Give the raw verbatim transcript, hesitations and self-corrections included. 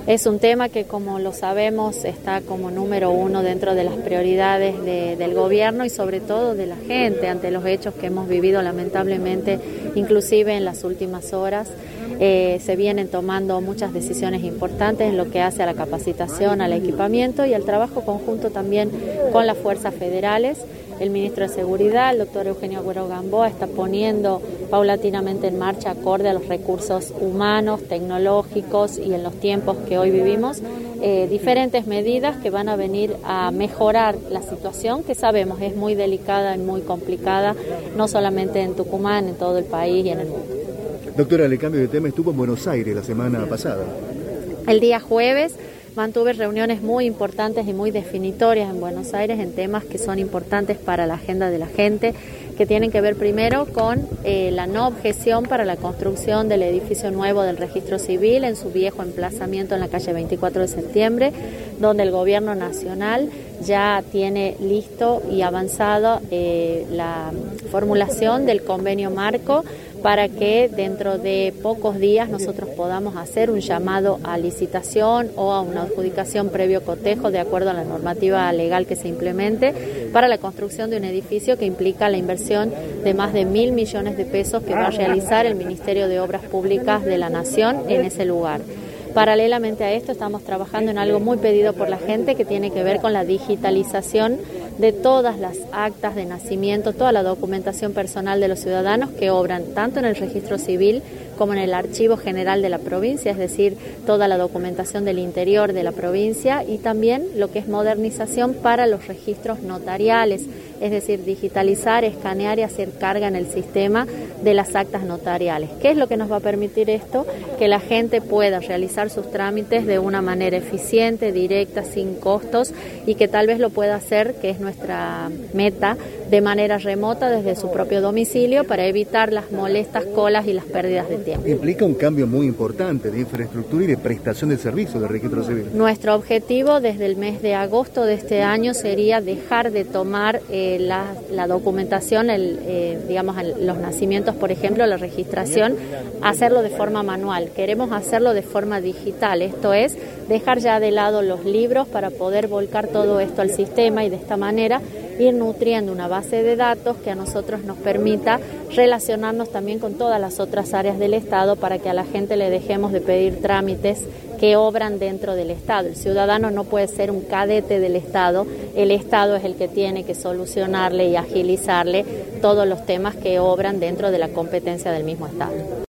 Es un tema que, como lo sabemos, está como número uno dentro de las prioridades de, del gobierno y sobre todo de la gente ante los hechos que hemos vivido lamentablemente, inclusive en las últimas horas. Eh, se vienen tomando muchas decisiones importantes en lo que hace a la capacitación, al equipamiento y al trabajo conjunto también con las fuerzas federales. El ministro de Seguridad, el doctor Eugenio Agüero Gamboa, está poniendo paulatinamente en marcha, acorde a los recursos humanos, tecnológicos y en los tiempos que hoy vivimos, eh, diferentes medidas que van a venir a mejorar la situación, que sabemos es muy delicada y muy complicada, no solamente en Tucumán, en todo el país y en el mundo. Doctora, le cambio de tema, estuvo en Buenos Aires la semana pasada. El día jueves mantuve reuniones muy importantes y muy definitorias en Buenos Aires en temas que son importantes para la agenda de la gente, que tienen que ver primero con eh, la no objeción para la construcción del edificio nuevo del Registro Civil en su viejo emplazamiento en la calle veinticuatro de septiembre, donde el Gobierno Nacional ya tiene listo y avanzado eh, la formulación del convenio marco para que dentro de pocos días nosotros podamos hacer un llamado a licitación o a una adjudicación previo cotejo de acuerdo a la normativa legal que se implemente para la construcción de un edificio que implica la inversión de más de mil millones de pesos que va a realizar el Ministerio de Obras Públicas de la Nación en ese lugar. Paralelamente a esto estamos trabajando en algo muy pedido por la gente que tiene que ver con la digitalización de todas las actas de nacimiento, toda la documentación personal de los ciudadanos que obran tanto en el registro civil como en el archivo general de la provincia, es decir, toda la documentación del interior de la provincia y también lo que es modernización para los registros notariales, es decir, digitalizar, escanear y hacer carga en el sistema de las actas notariales. ¿Qué es lo que nos va a permitir esto? Que la gente pueda realizar sus trámites de una manera eficiente, directa, sin costos y que tal vez lo pueda hacer, que es nuestra meta, de manera remota desde su propio domicilio para evitar las molestas colas y las pérdidas de tiempo. Implica un cambio muy importante de infraestructura y de prestación de servicios del registro civil. Nuestro objetivo desde el mes de agosto de este año sería dejar de tomar eh, la, la documentación, el, eh, digamos, los nacimientos, por ejemplo, la registración, hacerlo de forma manual. Queremos hacerlo de forma digital, esto es, dejar ya de lado los libros para poder volcar todo esto al sistema y de esta manera ir nutriendo una base de datos que a nosotros nos permita relacionarnos también con todas las otras áreas del Estado para que a la gente le dejemos de pedir trámites que obran dentro del Estado. El ciudadano no puede ser un cadete del Estado, el Estado es el que tiene que solucionarle y agilizarle todos los temas que obran dentro de la competencia del mismo Estado.